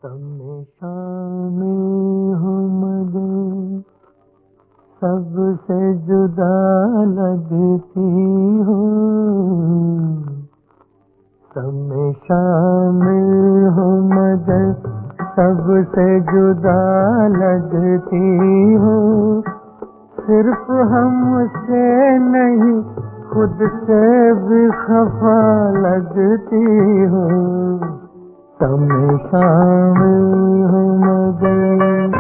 समय शामिल हो मगर सबसे जुदा लगती हो। समय शामिल हो मगर सबसे जुदा लगती हो। सिर्फ हमसे नहीं खुद से भी खफा लगती हो। समय शामिल हो मगर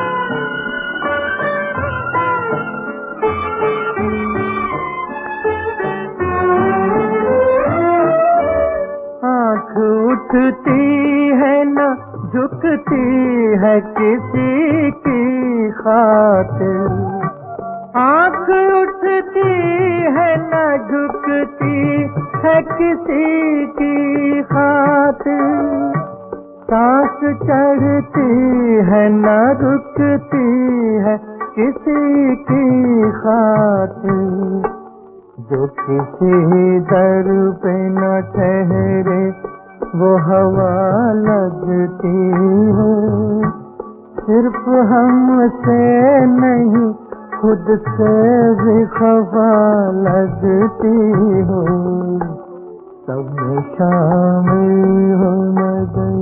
आँख उठती है न झुकती है किसी की खातिर। आँख उठती है न झुकती है किसी की खातिर। सांस चढ़ती है न रुकती है किसी की खातिर। जो किसी दर पे न ठहरे वो हवा लगती हो। सिर्फ हमसे नहीं खुद से भी खफा लगती हो। सब में शामिल हो मगर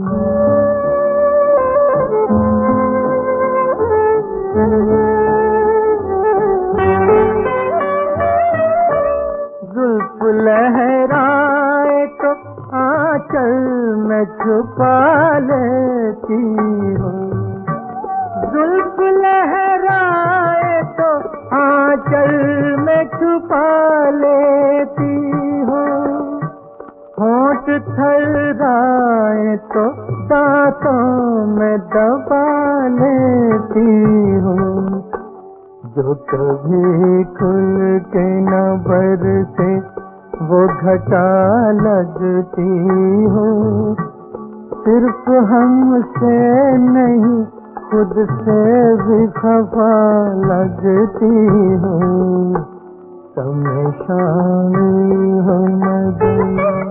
जुल्फ लहराए तो आंचल में छुपा लेती हो। जुल्फ लहराए तो आंचल में छुपा लेती हो। होंठ थर्राए तो दांतों में दबा लेती हो। जो कभी खुल के न बरसे वो घटा लगती हो। सिर्फ हमसे नहीं खुद से भी खफा लगती हो। समय शामिल हो मगर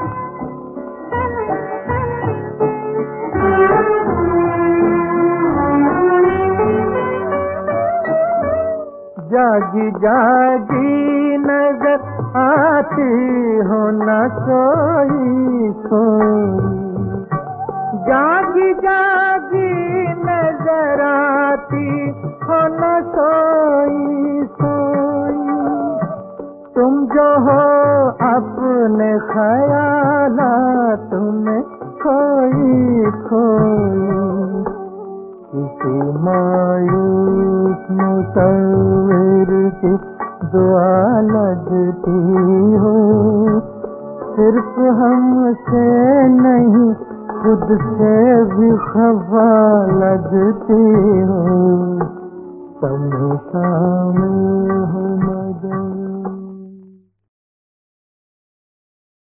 जागी जागी नजर आती हो न सोई सोई। जागी जागी नजर आती हो न सोई सोई। तुम जो हो अपने ख्यालात में खोई खोई। किसी मायूस मुसव्विर की दुआ लगती हो। सिर्फ हमसे नहीं खुद से भी खफा लगती हो। समय शामिल